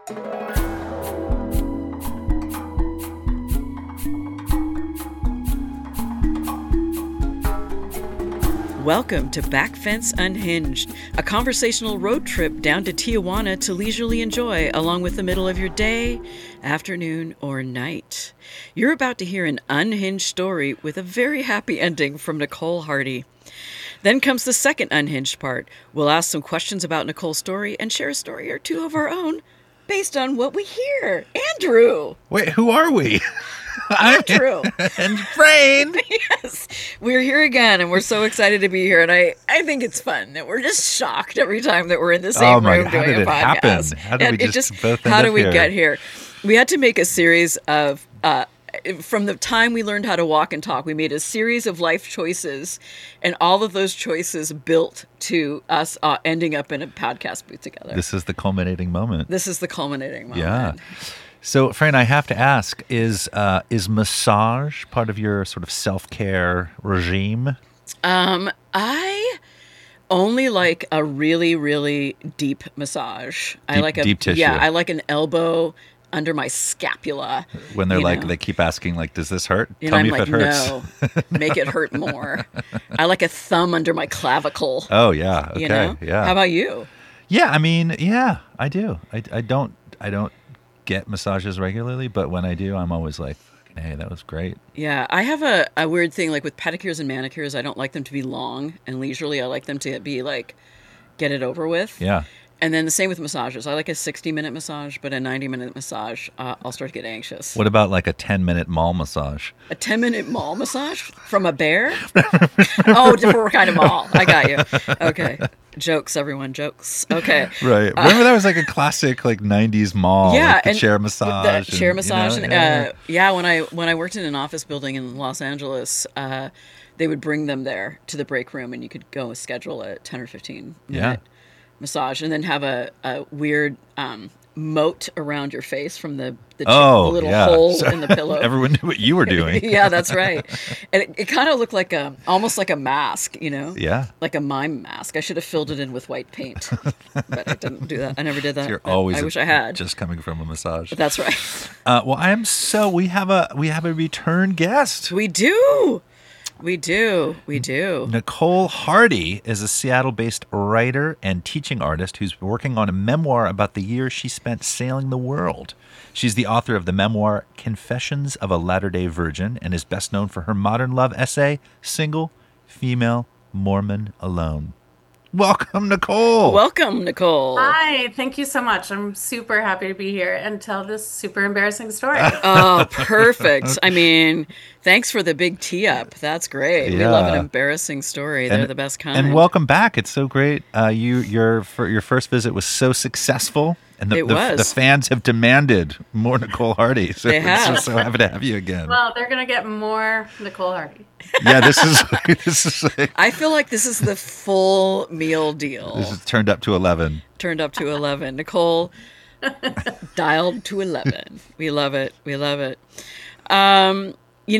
Welcome to Backfence Unhinged, a conversational road trip down to Tijuana to leisurely enjoy along with the middle of your day, afternoon, or night. You're about to hear an unhinged story with a very happy ending from Nicole Hardy. Then comes the second unhinged part. We'll ask some questions about Nicole's story and share a story or two of our own based on what we hear. Andrew! Wait, who are we? Andrew! And Brain! Yes, we're here again, and we're so excited to be here. And I think it's fun that we're just shocked every time that we're in the same room doing a podcast. How did we just both end How up did we here? get here? We had to make a series of, from the time we learned how to walk and talk, we made a series of life choices, and all of those choices built to us ending up in a podcast booth together. This is the culminating moment. This is the culminating moment. Yeah. So, Fran, I have to ask, is massage part of your sort of self-care regime? I only like a really, really deep massage. I like deep tissue. Yeah, I like an elbow under my scapula. When they're like, they keep asking, like, does this hurt? And Tell I'm me like, if it hurts. no, make it hurt more. I like a thumb under my clavicle. Oh, yeah. Okay. You know? Yeah. How about you? Yeah, I mean, yeah, I do. I don't get massages regularly, but when I do, I'm always like, hey, that was great. Yeah, I have a weird thing, like with pedicures and manicures, I don't like them to be long and leisurely. I like them to be like, get it over with. Yeah. And then the same with massages. I like a 60-minute massage, but a 90-minute massage, I'll start to get anxious. What about like a 10-minute mall massage? A 10-minute mall massage from a bear? Oh, different kind of mall. I got you. Okay. Jokes, everyone. Jokes. Okay. Right. Remember that was like a classic like 90s mall. Yeah. Like the and chair massage. The chair massage. You know, Yeah, when I worked in an office building in Los Angeles, they would bring them there to the break room, and you could go schedule a 10 or 15-minute massage, and then have a weird moat around your face from the little hole in the pillow. Everyone knew what you were doing. Yeah, that's right. And it kind of looked like almost like a mask, you know? Yeah. Like a mime mask. I should have filled it in with white paint, but I didn't do that. I never did that. So you're always I wish I had. Just coming from a massage. That's right. Well, we have a return guest. We do. Nicole Hardy is a Seattle-based writer and teaching artist who's working on a memoir about the year she spent sailing the world. She's the author of the memoir Confessions of a Latter-day Virgin and is best known for her modern love essay, Single, Female, Mormon, Alone. Welcome, Nicole. Welcome, Nicole. Hi, thank you so much. I'm super happy to be here and tell this super embarrassing story. Oh, perfect. I mean, thanks for the big tee up. That's great. We love an embarrassing story. They're the best kind. And welcome back. It's so great. Your first visit was so successful. And the fans have demanded more Nicole Hardy. So they have. We're so happy to have you again. Well, they're going to get more Nicole Hardy. Yeah, this is like, I feel like this is the full meal deal. This is turned up to 11. Turned up to 11. Nicole dialed to 11. We love it. We love it. I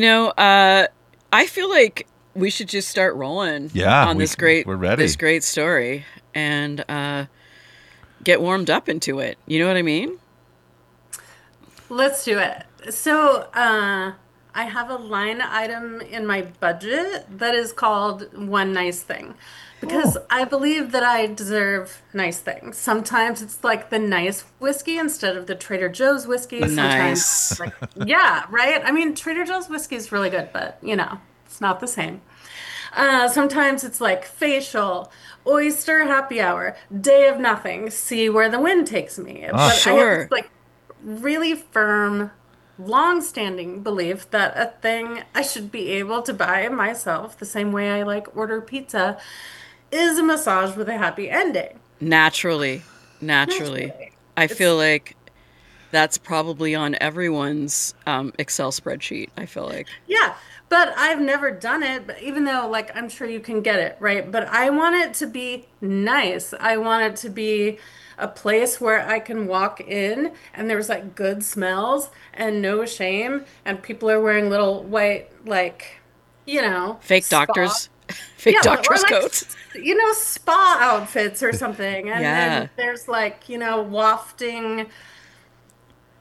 feel like we should just start rolling on this great story and get warmed up into it. You know what I mean? Let's do it. So I have a line item in my budget that is called One Nice Thing. Because I believe that I deserve nice things. Sometimes it's like the nice whiskey instead of the Trader Joe's whiskey. Nice. Sometimes yeah, right? I mean, Trader Joe's whiskey is really good, but, it's not the same. Sometimes it's like facial, oyster happy hour, day of nothing, see where the wind takes me. But sure. I have this, really firm, long-standing belief that a thing I should be able to buy myself the same way I order pizza is a massage with a happy ending. Naturally. I feel like that's probably on everyone's Excel spreadsheet, I feel like. Yeah, but I've never done it, but even though, I'm sure you can get it, right? But I want it to be nice. I want it to be a place where I can walk in and there's, good smells and no shame, and people are wearing little white, fake doctors. Fake doctor's coats. Spa outfits or something. And then there's wafting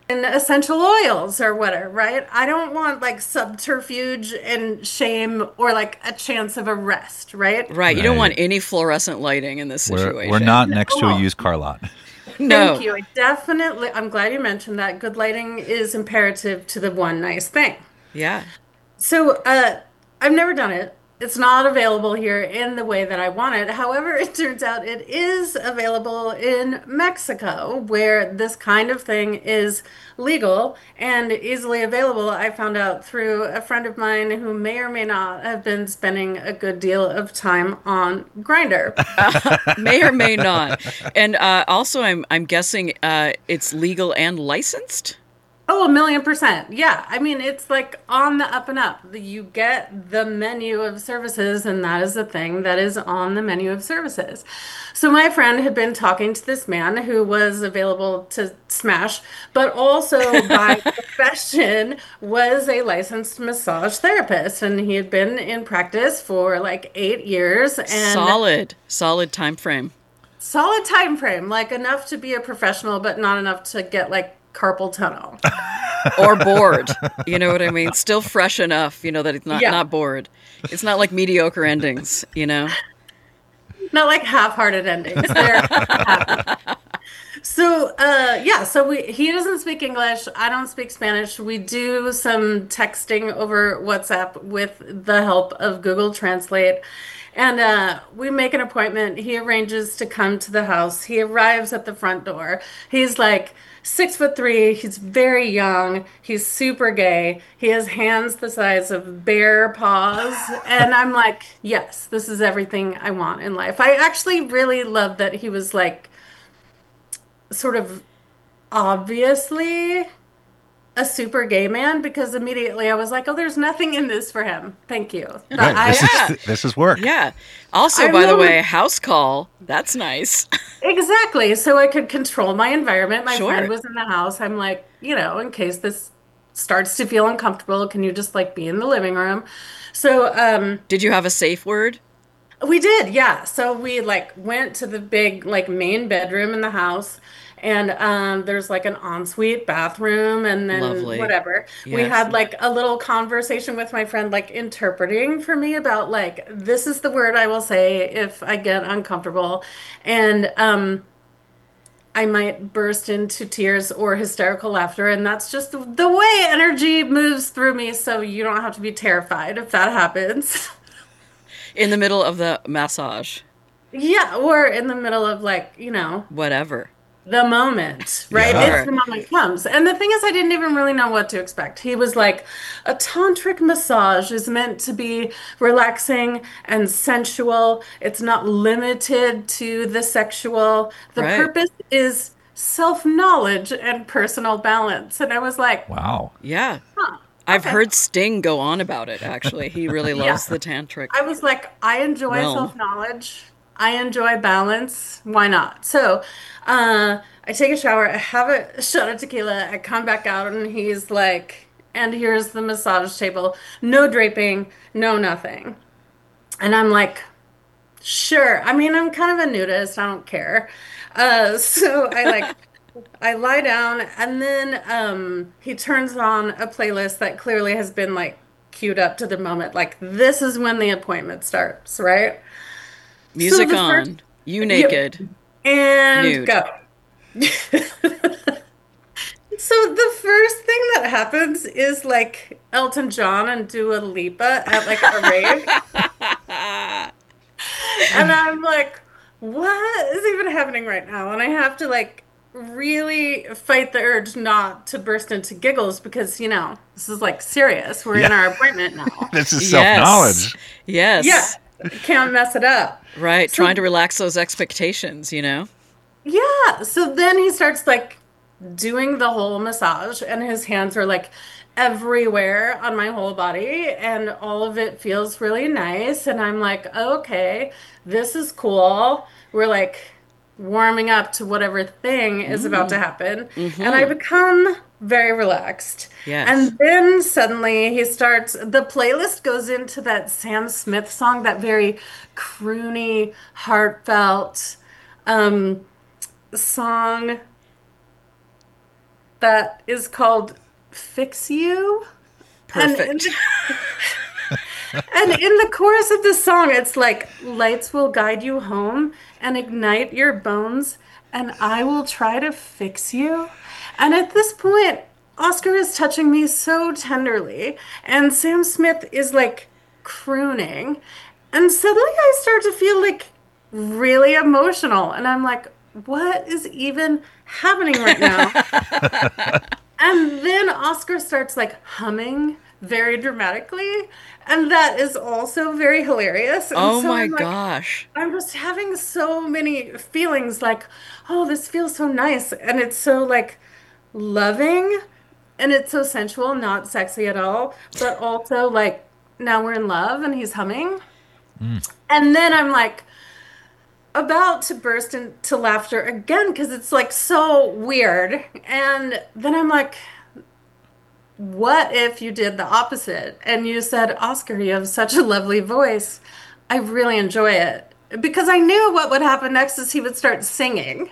and essential oils or whatever, right? I don't want like subterfuge and shame or like a chance of arrest, right? Right. You don't want Right. any fluorescent lighting in this We're situation. not next to a Oh, used car lot. thank No. you. I'm glad you mentioned that. Good lighting is imperative to the one nice thing. Yeah. So, I've never done it. It's not available here in the way that I want it. However, it turns out it is available in Mexico, where this kind of thing is legal and easily available. I found out through a friend of mine who may or may not have been spending a good deal of time on Grindr. May or may not. And also, I'm guessing it's legal and licensed. Oh, 1,000,000%. Yeah. I mean, it's like on the up and up. You get the menu of services, and that is the thing that is on the menu of services. So, my friend had been talking to this man who was available to smash, but also by profession was a licensed massage therapist. And he had been in practice for like 8 years and Solid time frame. solid time frame, like enough to be a professional, but not enough to get like carpal tunnel. Or bored. You know what I mean? Still fresh enough, that it's not Yeah. not bored. It's not like mediocre endings. Not like half-hearted endings. They're happy. So, yeah, so he doesn't speak English. I don't speak Spanish. We do some texting over WhatsApp with the help of Google Translate. And we make an appointment. He arranges to come to the house. He arrives at the front door. He's like 6'3". He's very young. He's super gay. He has hands the size of bear paws. And I'm like, yes, this is everything I want in life. I actually really love that he was like sort of obviously a super gay man because immediately I was like, oh, there's nothing in this for him. Thank you. But Right. I, This is work. Yeah. Also, I by the remember way, house call. That's nice. exactly. So I could control my environment. My friend Sure. was in the house. I'm like, in case this starts to feel uncomfortable, can you just like be in the living room? So Did you have a safe word? we did, yeah. So we like went to the big like main bedroom in the house, and there's like an ensuite bathroom, and then Lovely. whatever. We Yes. had like a little conversation with my friend, like interpreting for me about like this is the word I will say if I get uncomfortable, and I might burst into tears or hysterical laughter, and that's just the way energy moves through me. So you don't have to be terrified if that happens. In the middle of the massage. Yeah, or in the middle of like, Whatever. the moment, right? Yeah. If Sure. the moment comes. And the thing is, I didn't even really know what to expect. He was like, a tantric massage is meant to be relaxing and sensual. It's not limited to the sexual. The Right. purpose is self-knowledge and personal balance. And I was like, Wow. Yeah. huh, I've okay. heard Sting go on about it, actually. He really Yeah. loves the tantric I was like, I enjoy realm. self-knowledge. I enjoy balance. Why not? So, I take a shower, I have a shot of tequila, I come back out, and he's like, and here's the massage table. No draping, no nothing. And I'm like, sure. I mean, I'm kind of a nudist. I don't care. So I lie down, and then he turns on a playlist that clearly has been like queued up to the moment. Like this is when the appointment starts, right? So Music the first, on. You yep, naked. and Nude. go. So the first thing that happens is like Elton John and Dua Lipa at like a rave, and I'm like, what is even happening right now? And I have to like really fight the urge not to burst into giggles because, this is like serious. We're in Yeah. our appointment now. This is Yes. self-knowledge. Yeah, Yes. can't mess it up. Right. So, Trying to relax those expectations. yeah, so then he starts like doing the whole massage, and his hands are like everywhere on my whole body, and all of it feels really nice. And I'm like, okay, this is cool. We're like warming up to whatever thing is about to happen. And I become very relaxed. Yes. And then suddenly the playlist goes into that Sam Smith song, that very croony, heartfelt song. that is called Fix You. And in Perfect. And in the chorus of the song, it's like, lights will guide you home and ignite your bones, and I will try to fix you. And at this point, Oscar is touching me so tenderly, and Sam Smith is like crooning. And suddenly I start to feel like really emotional. And I'm like, what is even happening right now? And then Oscar starts like humming very dramatically, and that is also very hilarious. And Oh so my I'm like, gosh. I'm just having so many feelings like, oh, this feels so nice. And it's so like loving and it's so sensual, not sexy at all, but also like now we're in love and he's humming. And then I'm like about to burst into laughter again because it's like so weird. And then I'm like, what if you did the opposite and you said, Oscar, you have such a lovely voice. I really enjoy it. Because I knew what would happen next is he would start singing,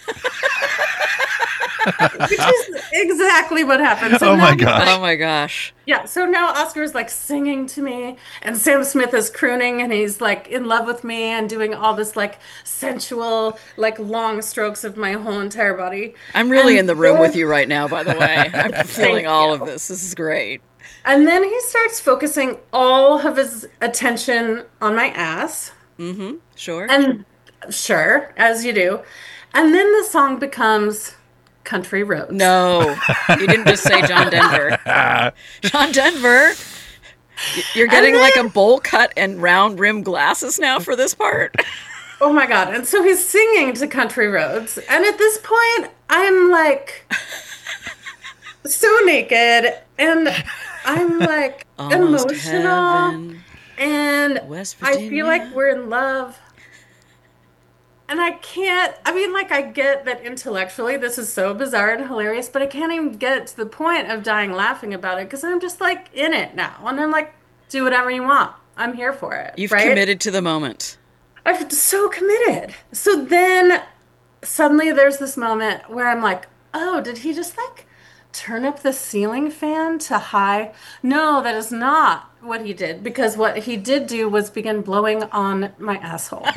which is exactly what happened. So Oh now my he's gosh. Oh like, my gosh. yeah, so now Oscar is like singing to me, and Sam Smith is crooning, and he's like in love with me and doing all this like sensual, like long strokes of my whole entire body. I'm really And in the room with then, you right now, by the way. I'm feeling thank all of you. this. This is great. And then he starts focusing all of his attention on my ass. Sure. And sure, as you do. And then the song becomes Country Roads. No, you didn't just say John Denver. John Denver, you're And getting like a then, bowl cut and round rim glasses now for this part. oh my God. And so he's singing to Country Roads. And at this point, I'm like so naked and I'm like Almost emotional heaven, and West I feel like Virginia. we're in love. And I can't, I mean, like, I get that intellectually this is so bizarre and hilarious, but I can't even get to the point of dying laughing about it because I'm just like in it now. And I'm like, do whatever you want. I'm here for it, You've right? committed to the moment. I'm so committed. So then suddenly there's this moment where I'm like, oh, did he just like turn up the ceiling fan to high? No, that is not what he did because what he did do was begin blowing on my asshole.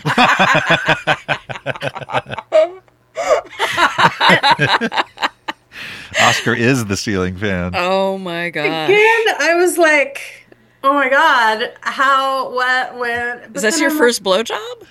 Oscar is the ceiling fan. Oh my gosh. Again, I was like, oh my God, how, what, when? Is But this then your I'm like, first blowjob?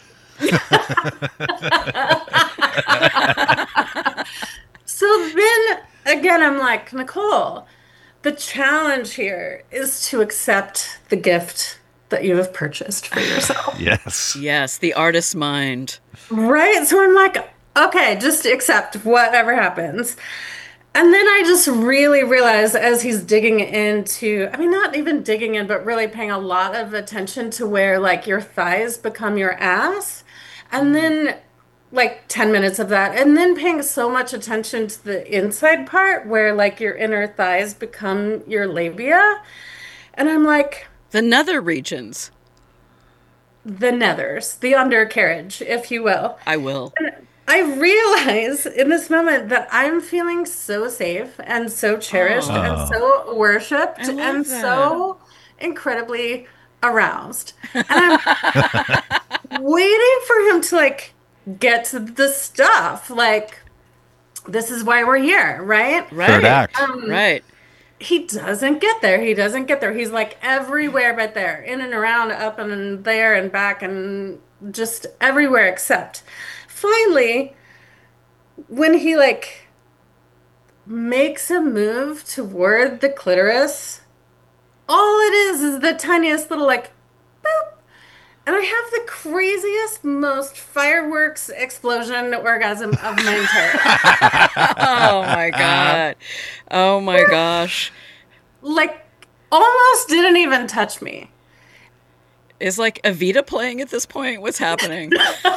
so then again, I'm like, Nicole, the challenge here is to accept the gift that you have purchased for yourself. Yes. Yes, the artist's mind. Right? So I'm like, okay, just accept whatever happens. And then I just really realize as he's digging into, I mean, not even digging in, but really paying a lot of attention to where like your thighs become your ass. And then like 10 minutes of that. And then paying so much attention to the inside part where like your inner thighs become your labia. And I'm like, The nether regions. the nethers, the undercarriage, if you will. I will. I realize in this moment that I'm feeling so safe and so cherished and Oh, so worshipped I love and that. so incredibly aroused. And I'm waiting for him to like get to the stuff. Like, this is why we're here, right? Third Right. act. Right. He doesn't get there. He doesn't get there. He's like everywhere but there, in and around, up and there and back, and just everywhere except. Finally, when he like makes a move toward the clitoris, all it is the tiniest little like boop. And I have the craziest, most fireworks explosion orgasm of my entire life. Oh my God. Oh my gosh. Like, almost didn't even touch me. Is like Evita playing at this point? What's happening?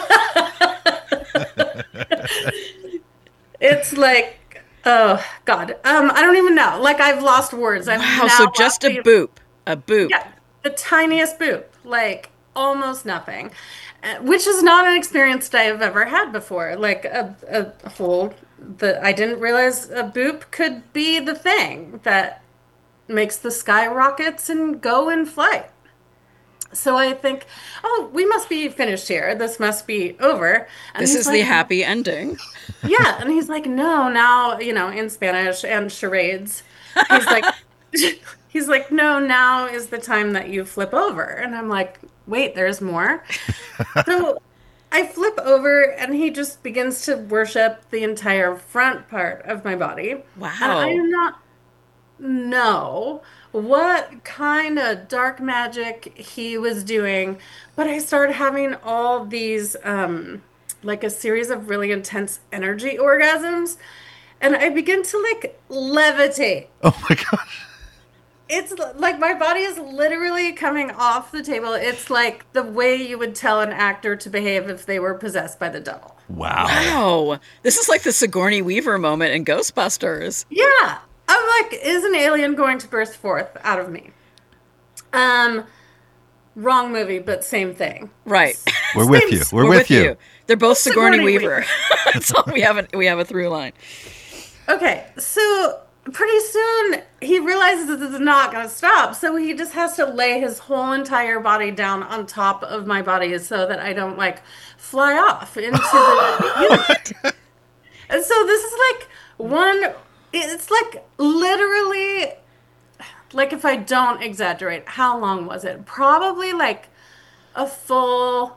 It's like, oh God, I don't even know. Like, I've lost words. I've Wow, now so lost just a the boop. A boop. yeah, the tiniest boop, like almost nothing, which is not an experience that I've ever had before. Like a whole I didn't realize a boop could be the thing that makes the sky rockets and go in flight. So I think, oh, we must be finished here. This must be over. And This he's is the like, happy ending. yeah. And he's like, no, now, in Spanish and charades. He's like, he's like, no, now is the time that you flip over. And I'm like, wait, there's more. So I flip over and he just begins to worship the entire front part of my body. And I Wow. am not know what kind of dark magic he was doing, but I started having all these like a series of really intense energy orgasms, and I begin to like levitate. Oh my gosh. It's like my body is literally coming off the table. It's like the way you would tell an actor to behave if they were possessed by the devil. Wow. Wow. This is like the Sigourney Weaver moment in Ghostbusters. Yeah. I'm like, is an alien going to burst forth out of me? Um, Wrong movie, but same thing. Right. We're with you. We're with you. They're both Sigourney Sigourney Weaver. That's all we have a through line. Okay, so pretty soon he realizes that this is not going to stop, so he just has to lay his whole entire body down on top of my body so that I don't like fly off into the universe. And so this is like it's like literally, like if I don't exaggerate, how long was it? Probably like a full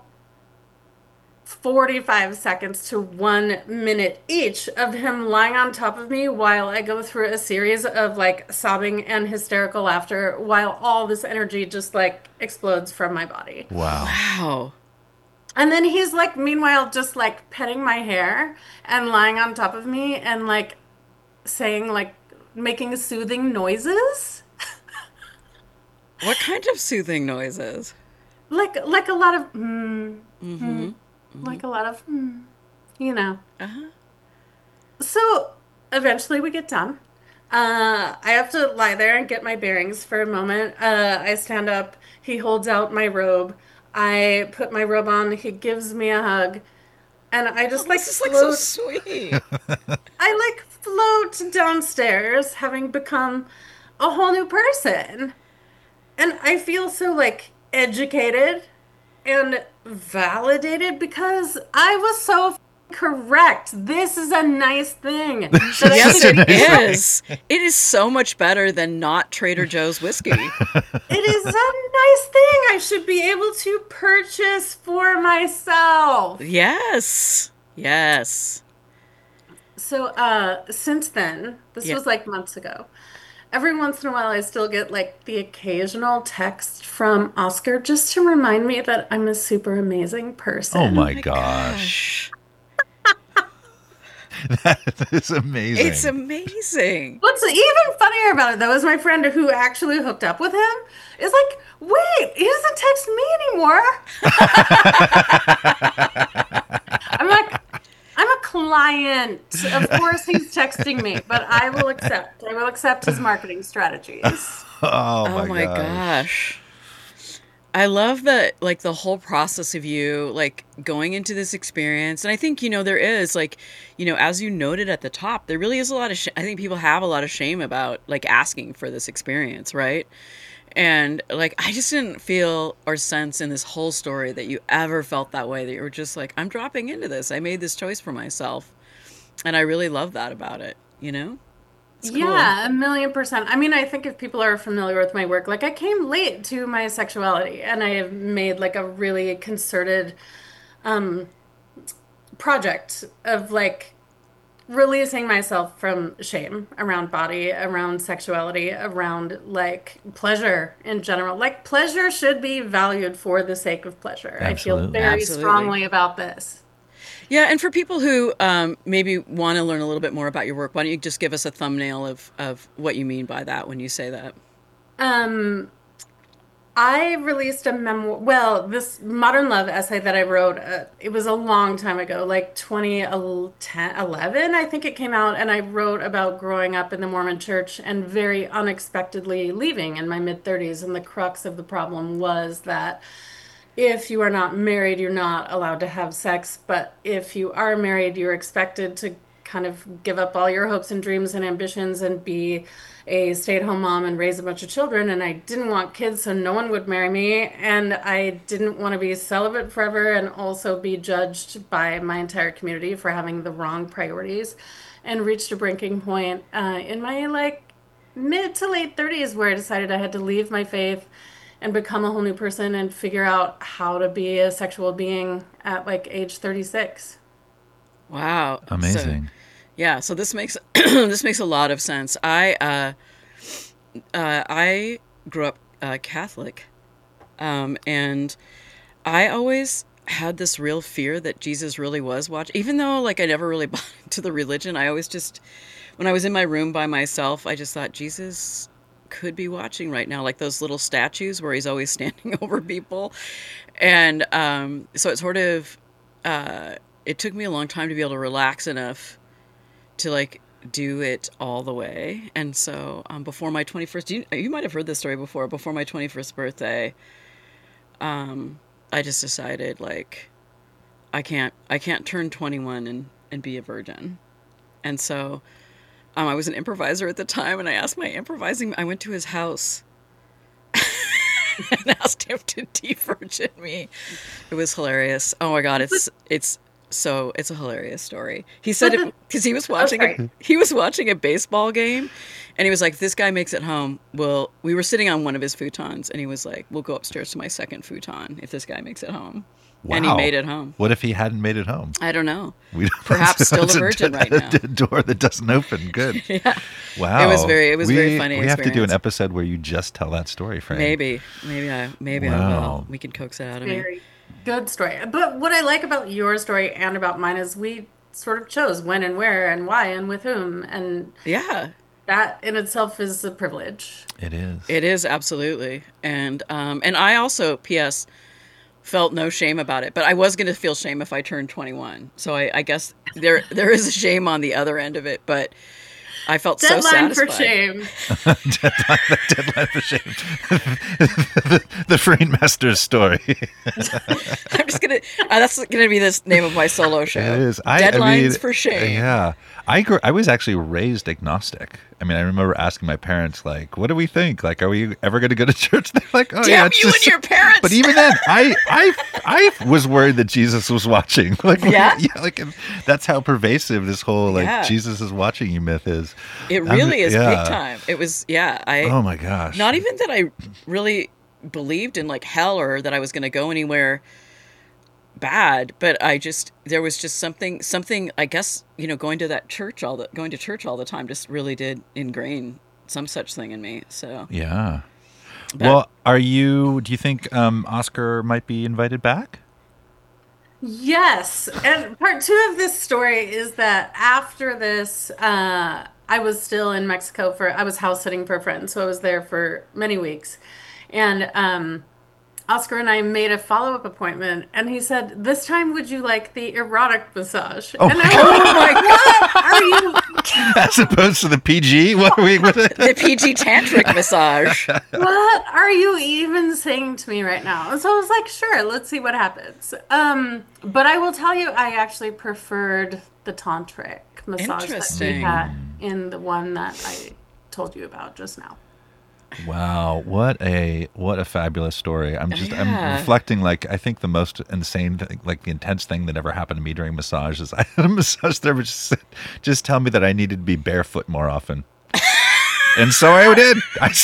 45 seconds to 1 minute each of him lying on top of me while I go through a series of like sobbing and hysterical laughter while all this energy just like explodes from my body. Wow. Wow. And then he's like, meanwhile, just like petting my hair and lying on top of me and like saying, like, making soothing noises. What kind of soothing noises? Like a lot of, Mm-hmm. like a lot of, you know. Uh-huh. So eventually we get done. I have to lie there and get my bearings for a moment. I stand up. He holds out my robe. I put my robe on. He gives me a hug. And I Oh, just like this is like so float. sweet. I like float downstairs, having become a whole new person. And I feel so like educated and validated because I was so correct. This is a nice thing that I Yes, should it be. is. It is so much better than not Trader Joe's whiskey. It is a nice thing I should be able to purchase for myself. Yes. Yes. So, since then, this Yeah. was like months ago. Every once in a while, I still get like the occasional text from Oscar just to remind me that I'm a super amazing Oh person. my My gosh. gosh. That is amazing. It's amazing. What's even funnier about it, though, is my friend who actually hooked up with him is like, wait, he doesn't text me anymore. I'm like, I'm a client. Of course he's texting me, but I will accept. I will accept his marketing strategies. Oh Oh my my gosh. gosh. I love that, like, the whole process of you, like, going into this experience. And I think, there is, like, as you noted at the top, there really is a lot of, I think people have a lot of shame about, like, asking for this experience, right? And, like, I just didn't feel or sense in this whole story that you ever felt that way, that you were just like, I'm dropping into this. I made this choice for myself. And I really love that about it, you know? It's cool. Yeah, 1,000,000%. I mean, I think if people are familiar with my work, like I came late to my sexuality and I have made like a really concerted project of like releasing myself from shame around body, around sexuality, around like pleasure in general. Like pleasure should be valued for the sake of pleasure. I feel Absolutely. very Absolutely. strongly about this. Yeah, and for people who maybe want to learn a little bit more about your work, why don't you just give us a thumbnail of what you mean by that when you say that? Um, I released a memoir, well, this modern love essay that I wrote, it was a long time ago, like 2010, I think it came out, and I wrote about growing up in the Mormon church and very unexpectedly leaving in my mid 30s. And the crux of the problem was that if you are not married, you're not allowed to have sex, but if you are married, you're expected to kind of give up all your hopes and dreams and ambitions and be a stay-at-home mom and raise a bunch of children. And I didn't want kids, so no one would marry me. And I didn't want to be celibate forever and also be judged by my entire community for having the wrong priorities. And reached a breaking point in my like mid to late 30s where I decided I had to leave my faith and become a whole new person and figure out how to be a sexual being at like age 36. Wow. Amazing. So, yeah. So this makes this makes a lot of sense. I grew up Catholic, and I always had this real fear that Jesus really was watching. Even though like I never really bought into the religion, I always just, when I was in my room by myself, I just thought Jesus could be watching right now, like those little statues where he's always standing over people. And so it sort of, it took me a long time to be able to relax enough to like do it all the way. And so before my 21st, you might have heard this story before, before my 21st birthday, I just decided like, I can't turn 21 and be a virgin. And so I was an improviser at the time, and I asked my improvising, I went to his house and asked him to de-virgin me. It was hilarious. Oh my God. It's a hilarious story. He said it because he was watching a baseball game, and he was like, this guy makes it home. Well, we were sitting on one of his futons, and he was like, we'll go upstairs to my second futon if this guy makes it home. Wow. And he made it home. What if he hadn't made it home? I don't know. Perhaps still a virgin right now. A door that doesn't open. Good. Yeah. Wow. It was very funny. We have to do an episode where you just tell that story, Fran. Maybe I will. We can coax it out of me. Very good story. But what I like about your story and about mine is we sort of chose when and where and why and with whom, and yeah, that in itself is a privilege. It is. It is, absolutely. And I also, P.S., felt no shame about it, but I was going to feel shame if I turned 21. So I guess there is a shame on the other end of it, but I felt so satisfied. For shame. Deadline for shame. The Freemaster's story. I'm just gonna. That's gonna be the name of my solo show. It is. Deadlines for shame. Yeah, I was actually raised agnostic. I mean, I remember asking my parents, like, "What do we think? Like, are we ever going to go to church?" They're like, "Oh, damn yeah, you and your parents." But even then, I was worried that Jesus was watching. Like, yeah, like that's how pervasive this whole like Jesus is watching you myth is. It really is big time. It was, oh my gosh. Not even that I really believed in like hell or that I was going to go anywhere bad, but there was just something, I guess, going to church all the time just really did ingrain some such thing in me. So yeah. Well, do you think Oscar might be invited back? Yes. And part 2 of this story is that after this, I was still in Mexico I was house sitting for a friend, so I was there for many weeks. And Oscar and I made a follow-up appointment, and he said, this time would you like the erotic massage? Oh, and I was like, what are you... As opposed to the PG? What are we with it? The PG tantric massage. What are you even saying to me right now? And so I was like, sure, let's see what happens. But I will tell you, I actually preferred the tantric massage that we had in the one that I told you about just now. Wow, what a fabulous story. I'm reflecting, like, I think the most insane thing, like the intense thing that ever happened to me during massage is I had a massage therapist just tell me that I needed to be barefoot more often. And so I did.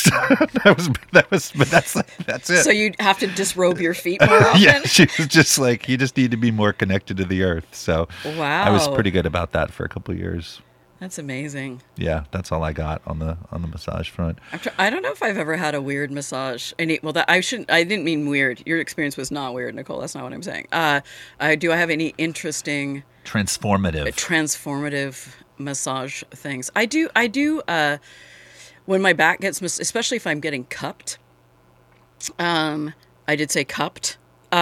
That's it. So you have to disrobe your feet more often? Yeah, she was just like, you just need to be more connected to the earth. So wow. I was pretty good about that for a couple of years. That's amazing. Yeah, that's all I got on the massage front. I don't know if I've ever had a weird massage. I didn't mean weird. Your experience was not weird, Nicole. That's not what I'm saying. Do I have any interesting transformative massage things? I do. When my back gets, especially if I'm getting cupped. I did say cupped.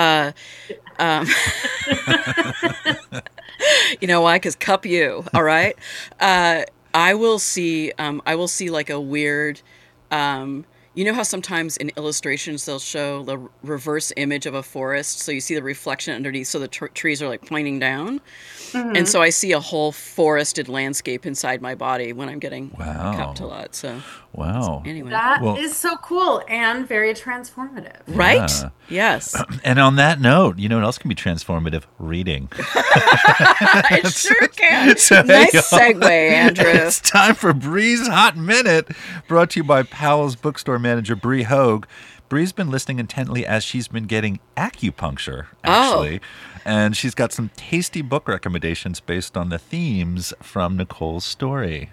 You know why? Because cup you. All right. I will see like a weird, You know how sometimes in illustrations they'll show the reverse image of a forest, so you see the reflection underneath, so the trees are like pointing down? And so I see a whole forested landscape inside my body when I'm getting cupped a lot. So wow. Anyway. That is so cool and very transformative. Right? Yes. And on that note, you know what else can be transformative? Reading. It sure can. So, nice segue, Andrew. It's time for Bree's Hot Minute, brought to you by Powell's bookstore manager, Bree Hogue. Bree's been listening intently as she's been getting acupuncture, actually. And she's got some tasty book recommendations based on the themes from Nicole's story.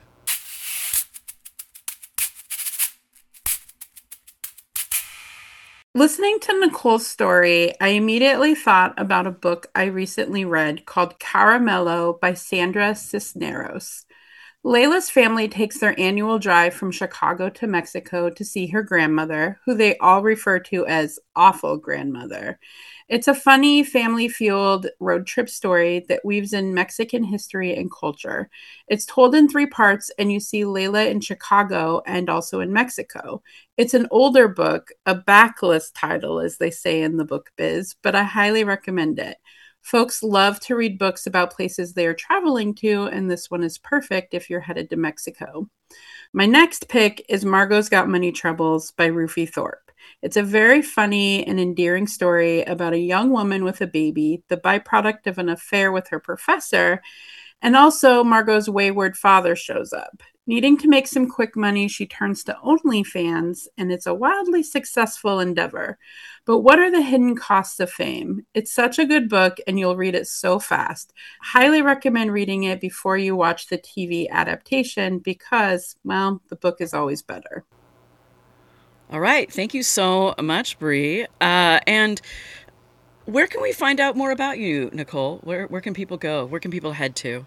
Listening to Nicole's story, I immediately thought about a book I recently read called Caramello by Sandra Cisneros. Layla's family takes their annual drive from Chicago to Mexico to see her grandmother, who they all refer to as Awful Grandmother. It's a funny, family-fueled road trip story that weaves in Mexican history and culture. It's told in 3 parts, and you see Layla in Chicago and also in Mexico. It's an older book, a backlist title, as they say in the book biz, but I highly recommend it. Folks love to read books about places they are traveling to, and this one is perfect if you're headed to Mexico. My next pick is Margot's Got Money Troubles by Rufi Thorpe. It's a very funny and endearing story about a young woman with a baby, the byproduct of an affair with her professor, and also Margot's wayward father shows up. Needing to make some quick money, she turns to OnlyFans, and it's a wildly successful endeavor. But what are the hidden costs of fame? It's such a good book, and you'll read it so fast. Highly recommend reading it before you watch the TV adaptation because, well, the book is always better. All right. Thank you so much, Bree. And where can we find out more about you, Nicole? Where can people go? Where can people head to?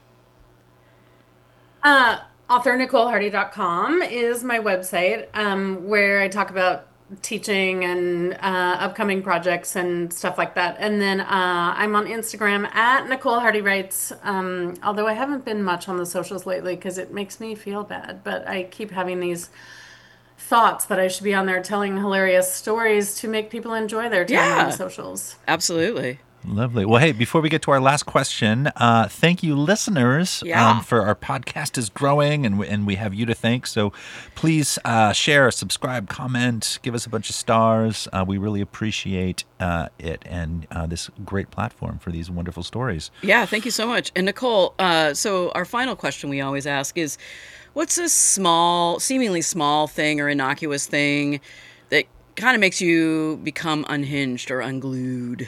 AuthorNicoleHardy.com is my website, where I talk about teaching and upcoming projects and stuff like that. And then I'm on Instagram at Nicole Hardy Writes, although I haven't been much on the socials lately because it makes me feel bad. But I keep having these thoughts that I should be on there telling hilarious stories to make people enjoy their time on the socials. Absolutely. Lovely. Well, hey, before we get to our last question, thank you, listeners, for our podcast is growing, and we have you to thank. So please share, subscribe, comment, give us a bunch of stars. We really appreciate it and this great platform for these wonderful stories. Yeah, thank you so much. And Nicole, so our final question we always ask is, what's a seemingly small thing or innocuous thing that kind of makes you become unhinged or unglued?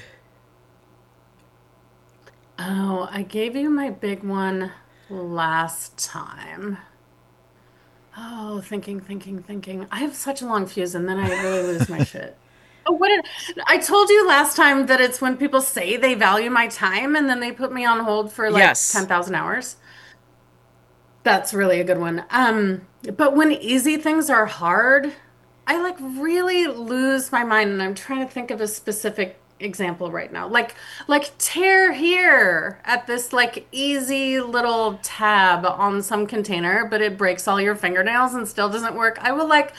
Oh, I gave you my big one last time. Oh, thinking. I have such a long fuse, and then I really lose my shit. Oh, I told you last time that it's when people say they value my time, and then they put me on hold for like 10,000 hours. That's really a good one. But when easy things are hard, I like really lose my mind, and I'm trying to think of a specific example right now. Like tear here at this like easy little tab on some container, but it breaks all your fingernails and still doesn't work. I will like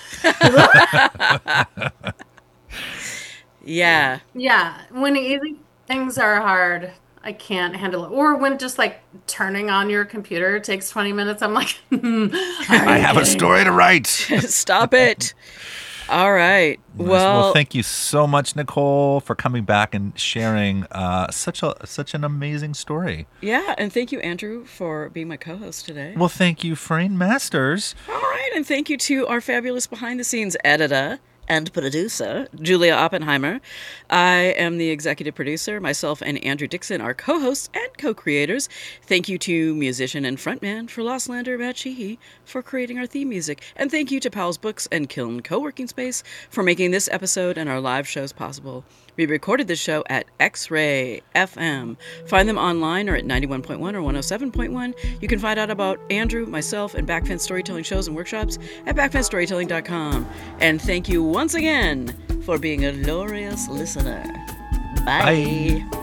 Yeah. When easy things are hard, I can't handle it. Or when just like turning on your computer takes 20 minutes, I'm like, I have a story to write. Stop it. All right. Well, thank you so much, Nicole, for coming back and sharing such an amazing story. Yeah, and thank you, Andrew, for being my co-host today. Well, thank you, Frame Masters. All right, and thank you to our fabulous behind-the-scenes editor and producer, Julia Oppenheimer. I am the executive producer. Myself and Andrew Dixon are co-hosts and co-creators. Thank you to musician and frontman for Lostlander Matt Sheehy for creating our theme music. And thank you to Powell's Books and Kiln Co-working Space for making this episode and our live shows possible. We recorded this show at X-Ray FM. Find them online or at 91.1 or 107.1. You can find out about Andrew, myself, and Backfence Storytelling shows and workshops at backfencestorytelling.com. And thank you once again for being a glorious listener. Bye.